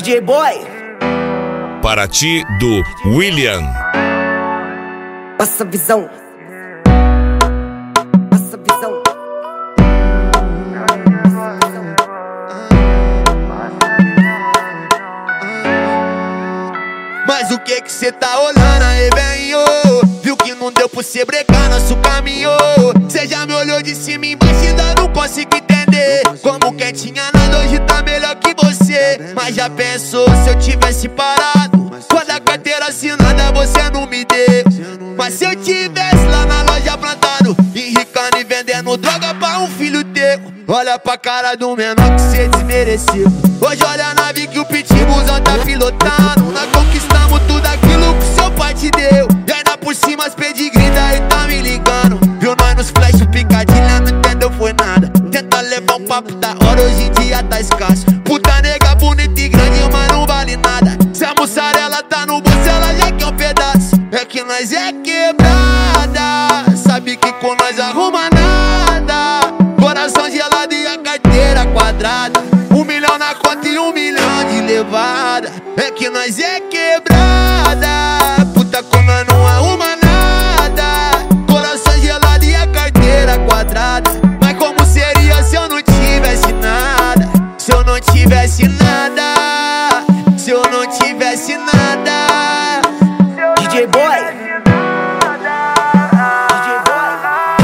DJ Boy. Paraty do William. Passa visão. Passa visão. Mas o que cê tá olhando aí, velho? Viu que não deu pra cê brecar nosso caminho? Cê já me olhou de cima e embaixo e ainda não consigo entender como quem tinha nada hoje tá melhor que você. Mas já pensou se eu tivesse parado? Quando a carteira assinada você não me deu. Mas se eu tivesse lá na loja plantado, enricando e vendendo droga pra um filho teu. Olha pra cara do menor que cê desmereceu. Hoje olha a nave que o pitbullzão tá pilotando. Nós conquistamos tudo aquilo que seu pai te deu. E ainda por cima as pedigree daí tá me ligando. Viu nós nos flash, picadilha, não entendeu foi nada. Tenta levar um papo da hora, hoje em dia tá escasso. Puta nega bonita e grande, mas não vale nada. Se a mussarela tá no bolso, ela já quer um pedaço. É que nós é quebrada, sabe que com nós arruma nada. Coração gelado e a carteira quadrada. 1 milhão na conta e 1 milhão de levada. É que nós é quebrada, puta com nós não arruma nada. Coração gelado e a carteira quadrada. Mas como seria se eu não tivesse nada? Se eu não tivesse nada, se eu não tivesse nada. DJ Boy. DJ Boy.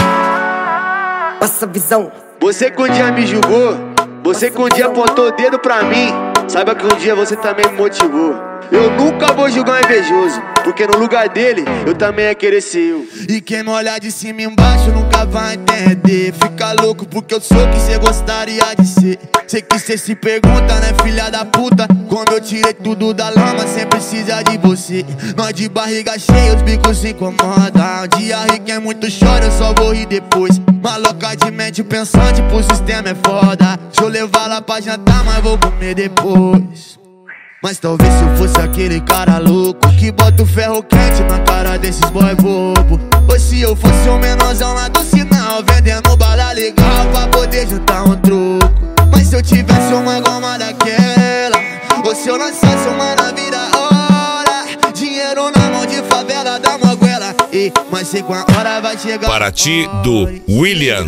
Passa visão. Você que um dia me julgou, você que um dia apontou o dedo pra mim, saiba que um dia você também me motivou. Eu nunca vou julgar um invejoso, porque no lugar dele eu também ia querer ser eu. E quem me olhar de cima e embaixo nunca vai entender. Fica louco porque eu sou o que cê gostaria de ser. Sei que cê se pergunta, né, filha da puta? Quando eu tirei tudo da lama sem precisar de você. Nós de barriga cheia, os bicos se incomodam. Um dia ri quem muito chora, eu só vou rir depois. Maloca de mente pensante, pro sistema é foda. Deixa eu levar lá pra jantar, mas vou comer depois. Mas talvez se eu fosse aquele cara louco que bota o ferro quente na cara desses boy bobo. Ou se eu fosse um menorzão lá do sinal, vendendo bala legal pra poder juntar um troco. Mas se eu tivesse uma goma daquela, ou se eu lançasse uma na vida hora, dinheiro na mão de favela da moguela. Mas sei com a hora vai chegar Paraty do William.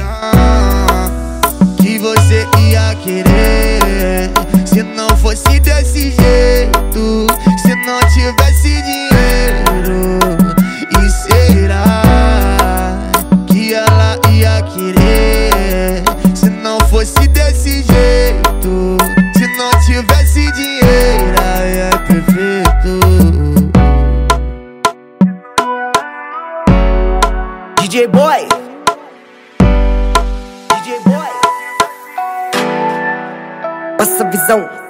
Que você ia querer se não fosse desse jeito, se não tivesse dinheiro. E será que ela ia querer se não fosse desse jeito, se não tivesse dinheiro? Aí é perfeito. DJ Boy. DJ Boy. Passa visão.